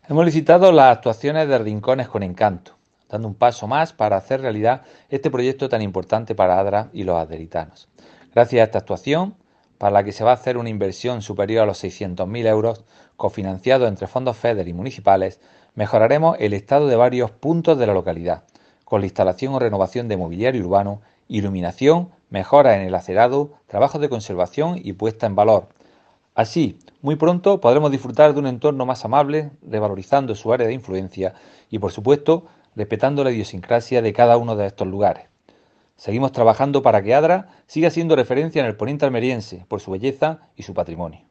Hemos licitado las actuaciones de Rincones con Encanto, dando un paso más para hacer realidad este proyecto tan importante para Adra y los aderitanos. Gracias a esta actuación, para la que se va a hacer una inversión superior a los 600.000 euros, cofinanciado entre fondos FEDER y municipales, mejoraremos el estado de varios puntos de la localidad, con la instalación o renovación de mobiliario urbano, iluminación, mejora en el acerado, trabajos de conservación y puesta en valor. Así, muy pronto podremos disfrutar de un entorno más amable, revalorizando su área de influencia y, por supuesto, respetando la idiosincrasia de cada uno de estos lugares. Seguimos trabajando para que Adra siga siendo referencia en el poniente almeriense por su belleza y su patrimonio.